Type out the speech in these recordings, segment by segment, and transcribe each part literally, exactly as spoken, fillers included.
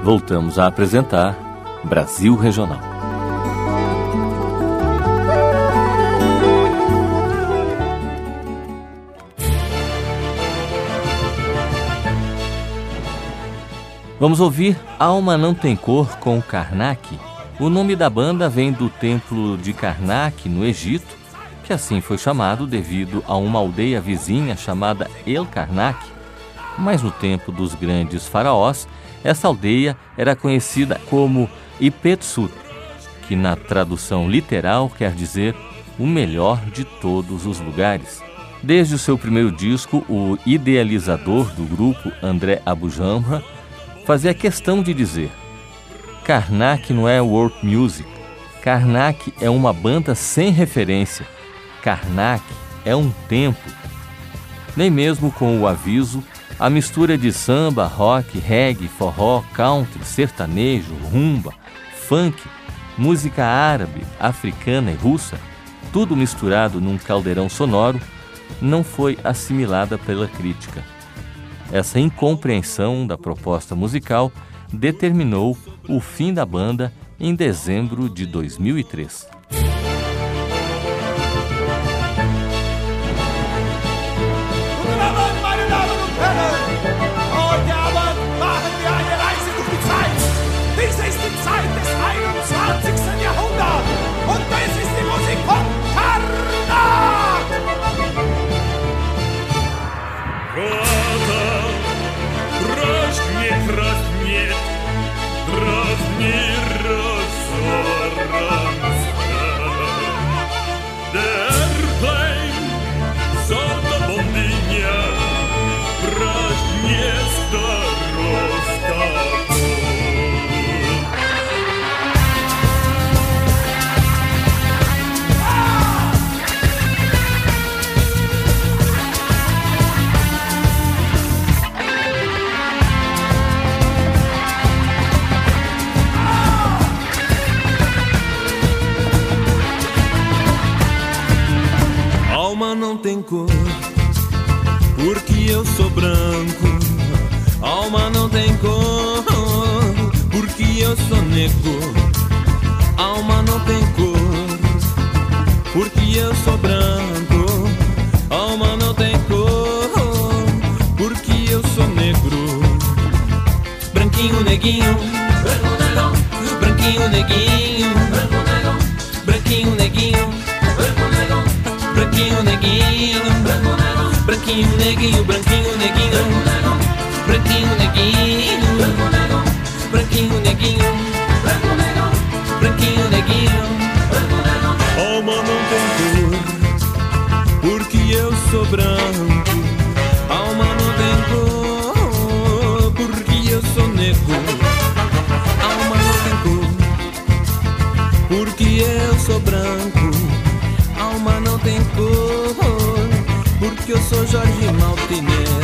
Voltamos a apresentar Brasil Regional. Vamos ouvir Alma Não Tem Cor com Karnak. O nome da banda vem do templo de Karnak, no Egito, que assim foi chamado devido a uma aldeia vizinha chamada El Karnak. Mas no tempo dos grandes faraós, essa aldeia era conhecida como Ipetsut, que na tradução literal quer dizer o melhor de todos os lugares. Desde o seu primeiro disco, o idealizador do grupo, André Abu Jamra, fazia questão de dizer: Karnak não é world music, Karnak é uma banda sem referência, Karnak é um templo. Nem mesmo com o aviso, a mistura de samba, rock, reggae, forró, country, sertanejo, rumba, funk, música árabe, africana e russa, tudo misturado num caldeirão sonoro, não foi assimilada pela crítica. Essa incompreensão da proposta musical determinou o fim da banda em dezembro de dois mil e três. Alma não tem cor, porque eu sou branco. Alma não tem cor, porque eu sou negro. Alma não tem cor, porque eu sou branco. Alma não tem cor, porque eu sou negro. Branquinho, neguinho, branquinho, neguinho, branquinho, neguinho. Branquinho, neguinho, branquinho, neguinho, branquinho, neguinho, branquinho, neguinho, branquinho, neguinho, branquinho, neguinho. Alma não tem cor, porque eu sou branco. Alma não tem cor, porque eu sou negro. Alma não tem cor, porque eu sou branco. Alma não tem cor, porque eu sou Jorge Maltinez.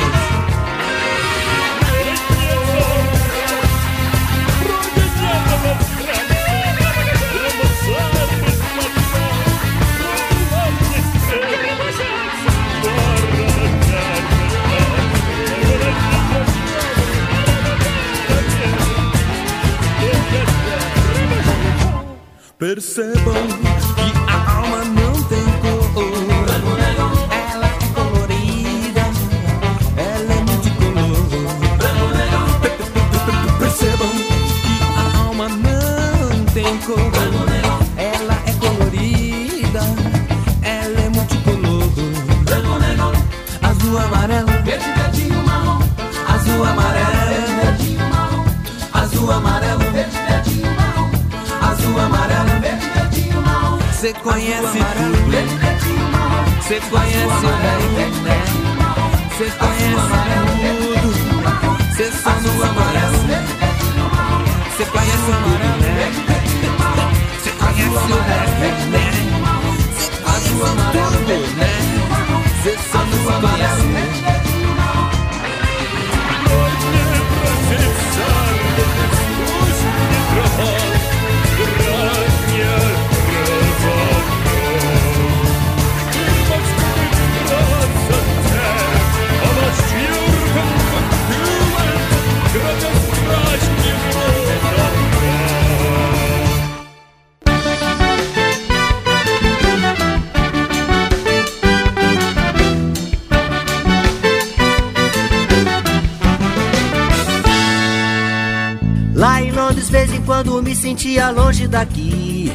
Percebam que a alma não tem cor. Ela é colorida, ela é multicolor. Percebam que a alma não tem cor. Ela é colorida, ela é multicolor. Azul, amarelo, verde, verdinho, marrom. Azul, amarelo, verdinho, marrom. Azul, amarelo, verde, verdinho, marrom. Azul, amarelo, verde, verdinho, marrom. Cê conhece tudo, cê conhece o bem, né? Cê conhece tudo, cê só não amarelo. Cê conhece tudo, né? Cê conhece o bem, né? Cê conhece tudo, né? Cê só não amarelo. You're quando me sentia longe daqui.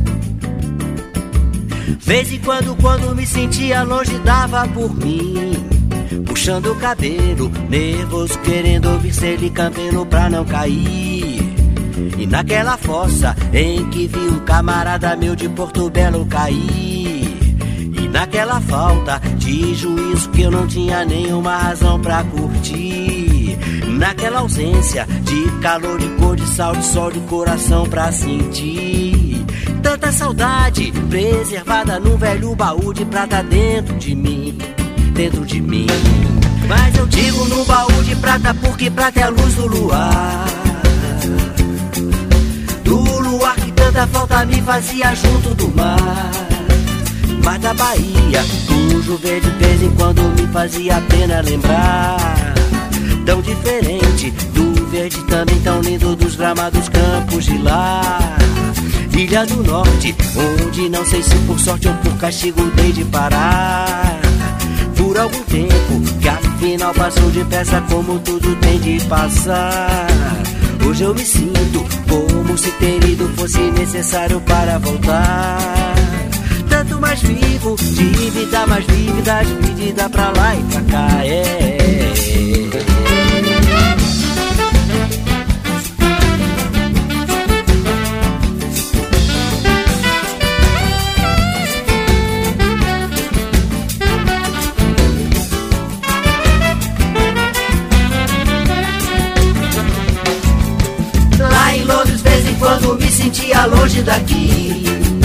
Vez em quando, quando me sentia longe, dava por mim, puxando o cabelo, nervoso, querendo ouvir Celi Campelo pra não cair. E naquela fossa em que vi um camarada meu de Porto Belo cair. E naquela falta de juízo que eu não tinha nenhuma razão pra curtir. Naquela ausência de calor, de cor, de sal, de sol, de coração pra sentir. Tanta saudade preservada num velho baú de prata dentro de mim, dentro de mim. Mas eu digo no baú de prata porque prata é a luz do luar, do luar que tanta falta me fazia junto do mar. Mar da Bahia, cujo verde de vez em quando me fazia pena lembrar. Tão diferente do verde também tão lindo dos gramados campos de lá. Ilha do Norte, onde não sei se por sorte ou por castigo dei de parar. Por algum tempo, que afinal passou depressa como tudo tem de passar. Hoje eu me sinto como se ter ido fosse necessário para voltar. Tanto mais vivo, de vida mais vívida, dividida pra lá e pra cá, é. Lá em Londres, vez em quando me sentia longe daqui.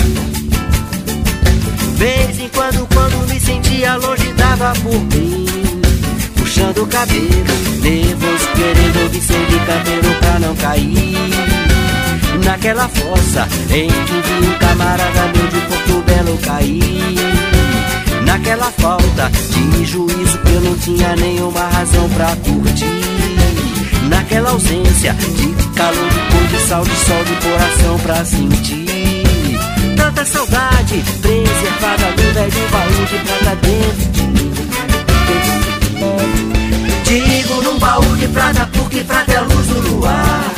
Vez em quando, quando me sentia longe, dava por mim, puxando o cabelo, nervoso, querendo ouvir Celi Campelo pra não cair. Naquela fossa em que vi um camarada meu de Porto Belo cair. Naquela falta de juízo que eu não tinha nenhuma razão pra curtir. Naquela ausência de calor, de cor, de sal, de sol, de coração pra sentir. Tanta saudade preservada no velho baú de prata dentro de mim. Digo num baú de prata porque prata é a luz do luar,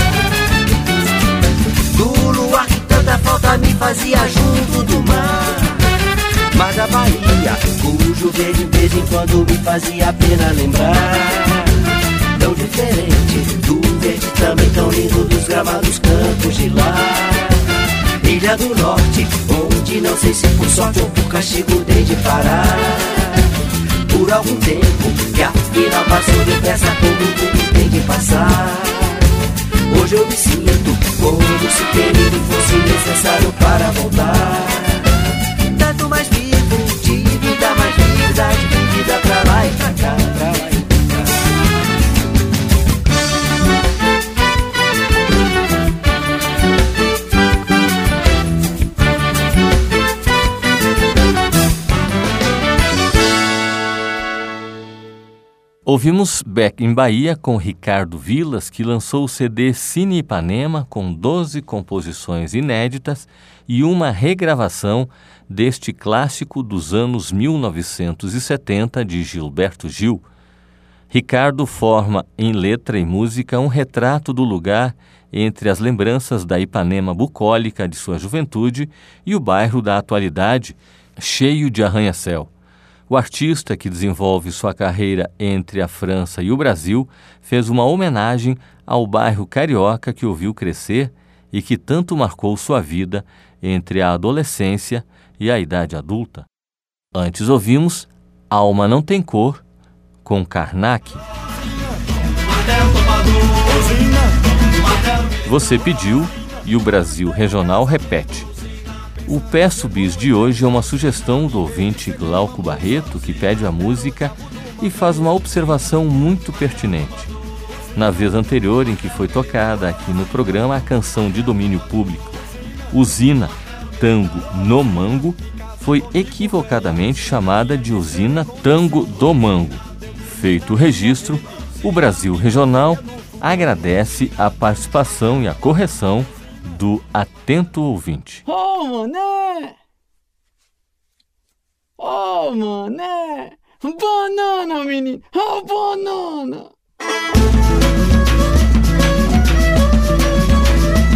do luar que tanta falta me fazia junto do mar. Mar da Bahia, cujo verde de vez em quando me fazia pena lembrar. Tão diferente do verde também tão lindo dos gramados campos de lá. Ilha do Norte, onde não sei se por sorte ou por castigo dei de parar. Por algum tempo, que afinal passou depressa como tudo tem de passar. Hoje eu me sinto como se ter ido fosse necessário para voltar. Tanto mais vivo, de vida mais vida, de vida pra lá e pra cá, pra lá e pra cá. Ouvimos Beck em Bahia com Ricardo Vilas, que lançou o C D Cine Ipanema com doze composições inéditas e uma regravação deste clássico dos anos mil novecentos e setenta de Gilberto Gil. Ricardo forma em letra e música um retrato do lugar entre as lembranças da Ipanema bucólica de sua juventude e o bairro da atualidade, cheio de arranha-céu. O artista, que desenvolve sua carreira entre a França e o Brasil, fez uma homenagem ao bairro carioca que o viu crescer e que tanto marcou sua vida entre a adolescência e a idade adulta. Antes ouvimos Alma Não Tem Cor, com Karnak. Você pediu e o Brasil Regional repete. O Peço Bis de hoje é uma sugestão do ouvinte Glauco Barreto, que pede a música e faz uma observação muito pertinente. Na vez anterior em que foi tocada aqui no programa a canção de domínio público Usina Tango no Mango, foi equivocadamente chamada de Usina Tango do Mango. Feito o registro, o Brasil Regional agradece a participação e a correção do atento ouvinte. Oh, mané! Oh, mané! Banana, menino! Oh, banana!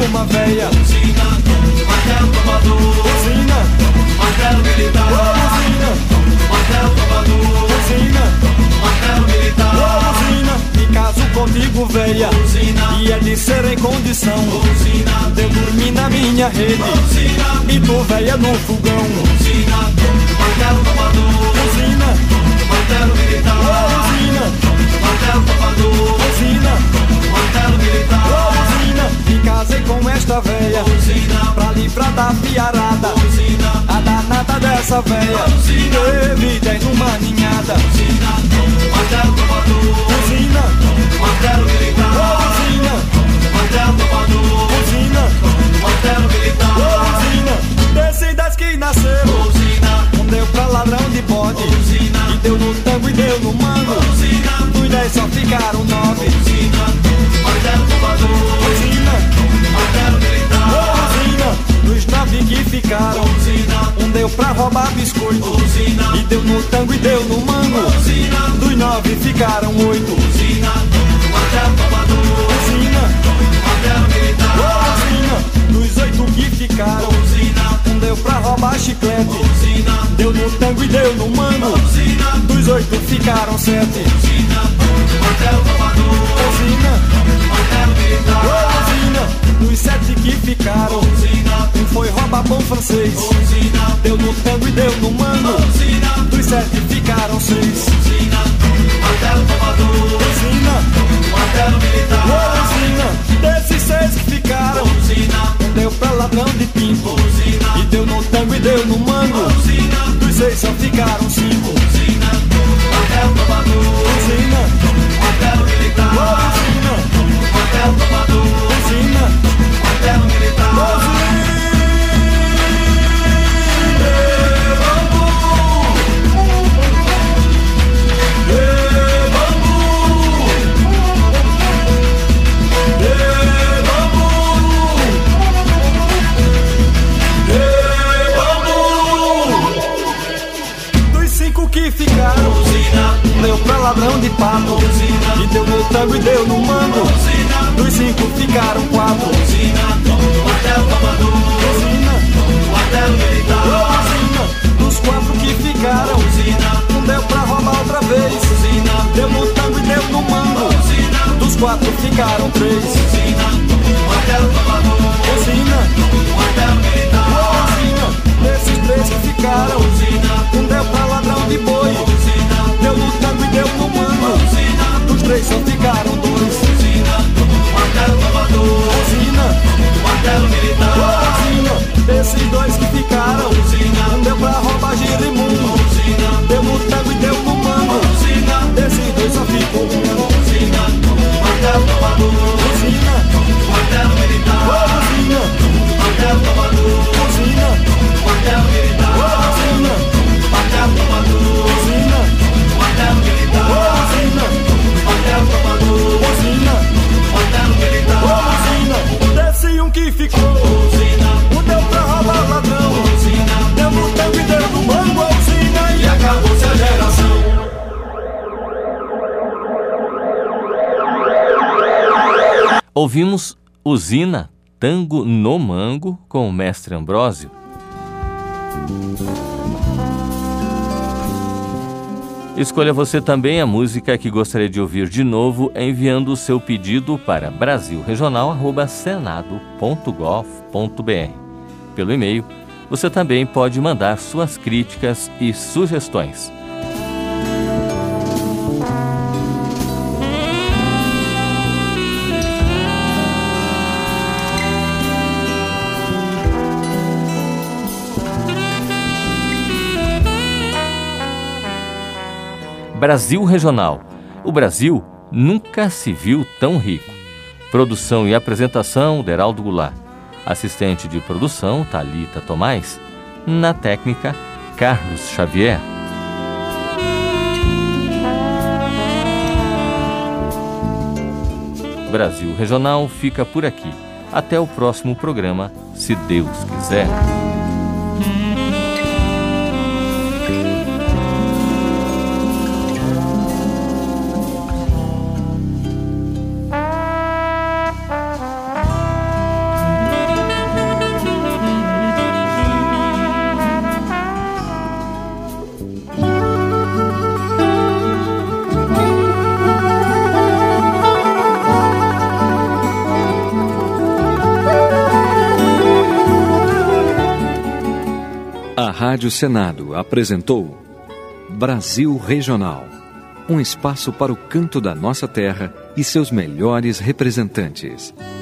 uma véia. Buzina, martelo tomador. Buzina, martelo militar. Buzina, martelo tomador. Buzina, martelo militar. Buzina, me caso contigo, véia. Buzina, e é de ser em condição. Buzina, de eu dormir na minha rede. Buzina, e tu, véia, no fogão. Buzina, martelo tomador. Buzina, martelo militar. Buzina, martelo tomador. Buzina, martelo militar. Buzina, me casei com esta véia. Buzina, pra livrar da piarada. Buzina, a danada dessa véia. Buzina, teve dez numa ninhada. Buzina, martelo tomador. Buzina, martelo militar. Buzina, martelo tomador. Buzina, martelo militar. Buzina, desses dez que nasceram. Buzina, um deu pra ladrão de bode. Buzina, e deu no tango e deu no mango. Buzina, dos dez só ficaram nove. Buzina, martelo tomador. Buzina, martelo militar. Buzina, dos nove que ficaram. Buzina, um deu pra roubar biscoito. Buzina, e deu no tango e deu no mango. Buzina, dos nove ficaram oito. Buzina, martelo tomador. Buzina, martelo militar. Buzina, dos oito que ficaram. Buzina, um deu pra roubar chiclete. Buzina, deu no tango e deu no mango. Buzina, dos oito ficaram sete. Buzina, martelo tomador. Buzina, martelo militar. Buzina, dos sete que ficaram. Buzina, um foi roubar pão francês. Buzina, deu no tango e deu no mango. Buzina, dos sete ficaram seis. Buzina, martelo tomador. Buzina, martelo militar. Buzina, desses seis que ficaram. Buzina, um deu pra ladrão de pinto. Buzina, e deu no tango e deu no mango. Buzina, dos seis só ficaram cinco. Buzina, martelo tomador. Buzina, martelo militar. Buzina, martelo tomador. Buzina, martelo militar. Buzina. Que ficaram, Buzina, deu pra ladrão de pato. Buzina, e deu no tango e deu no mango. Buzina, dos cinco ficaram quatro. Buzina, martelo tomador. Buzina, martelo militar. Buzina, dos quatro que ficaram. Buzina, um deu pra roubar outra vez. Buzina, deu no tango e deu no mango. Buzina, dos quatro ficaram três. Buzina, martelo tomador. Buzina, martelo militar. Buzina, desses três que ficaram. Buzina, um deu pra ladrão de boi. Buzina, deu no tango e deu no mango. Buzina, dos três só ficaram dois. Buzina, martelo tomador. Buzina, martelo militar. Buzina, desses dois que ficaram. Buzina, um deu pra roubar girimundo. Buzina, deu no tango e deu no mango. Buzina, desses dois só ficou um. Buzina, martelo tomador. Buzina, martelo militar. Buzina, martelo tomador. Buzina, martelo militar. Buzina, martelo tomador. Buzina, martelo militar. Buzina, martelo tomador. Buzina, martelo militar. Buzina, desce um que ficou. Buzina, um deu pra roubar ladrão. Buzina, deu no tango e deu no mango. Buzina, e acabou-se a geração. Ouvimos Usina, Tango no Mango, com o mestre Ambrósio. Escolha você também a música que gostaria de ouvir de novo, enviando o seu pedido para brasil regional arroba senado ponto gov ponto br. Pelo e-mail, você também pode mandar suas críticas e sugestões. Brasil Regional. O Brasil nunca se viu tão rico. Produção e apresentação, Deraldo Goulart. Assistente de produção, Thalita Tomás. Na técnica, Carlos Xavier. Brasil Regional fica por aqui. Até o próximo programa, se Deus quiser. A Rádio Senado apresentou Brasil Regional, um espaço para o canto da nossa terra e seus melhores representantes.